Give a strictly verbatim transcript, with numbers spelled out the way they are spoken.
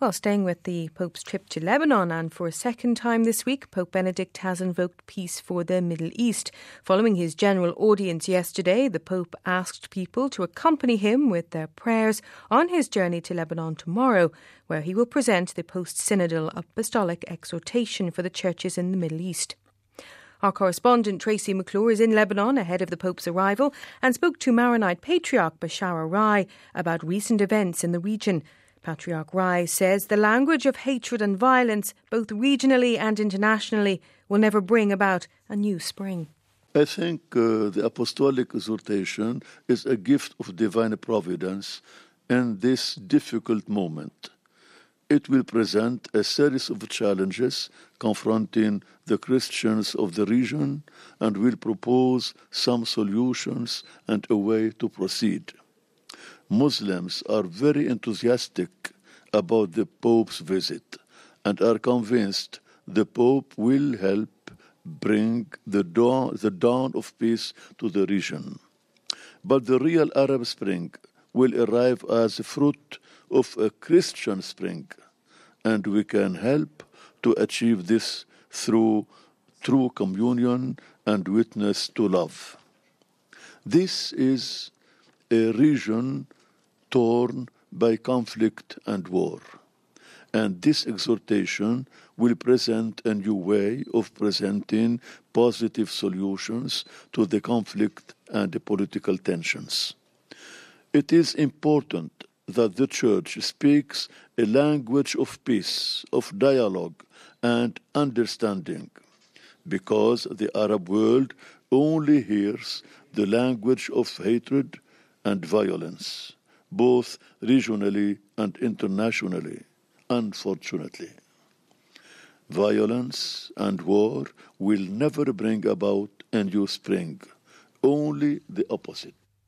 Well, staying with the Pope's trip to Lebanon, and for a second time this week, Pope Benedict has invoked peace for the Middle East. Following his general audience yesterday, the Pope asked people to accompany him with their prayers on his journey to Lebanon tomorrow, where he will present the post-synodal apostolic exhortation for the churches in the Middle East. Our correspondent Tracy McClure is in Lebanon ahead of the Pope's arrival and spoke to Maronite Patriarch Bashar Arai about recent events in the region. Patriarch Rai says the language of hatred and violence, both regionally and internationally, will never bring about a new spring. I think uh, the apostolic exhortation is a gift of divine providence in this difficult moment. It will present a series of challenges confronting the Christians of the region and will propose some solutions and a way to proceed. Muslims are very enthusiastic about the Pope's visit and are convinced the Pope will help bring the dawn, the dawn of peace to the region. But the real Arab Spring will arrive as a fruit of a Christian spring, and we can help to achieve this through true communion and witness to love. This is a region torn by conflict and war, and this exhortation will present a new way of presenting positive solutions to the conflict and the political tensions. It is important that the Church speaks a language of peace, of dialogue and understanding, because the Arab world only hears the language of hatred and violence, both regionally and internationally, unfortunately. Violence and war will never bring about a new spring, only the opposite.